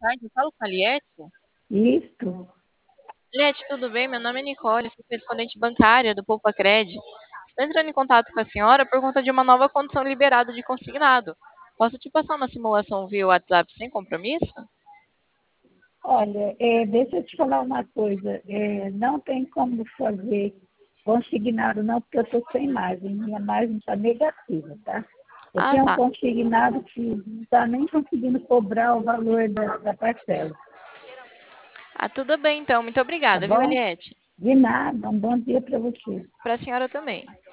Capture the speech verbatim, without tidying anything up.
tarde, eu falo com a Liette. Isso. Liette, tudo bem? Meu nome é Nicole, sou correspondente bancária do Poupa-Cred. Estou entrando em contato com a senhora por conta de uma nova condição liberada de consignado. Posso te passar uma simulação via WhatsApp sem compromisso? Olha, é, deixa eu te falar uma coisa. É, não tem como fazer consignado, não, porque eu estou sem margem. Minha margem está negativa, tá? Eu Ah, tenho um tá. consignado que não está nem conseguindo cobrar o valor da, da parcela. Ah, tudo bem então. Muito Tá obrigada, viu, bom? Eliette? De nada. Um bom dia para você. Para a senhora também.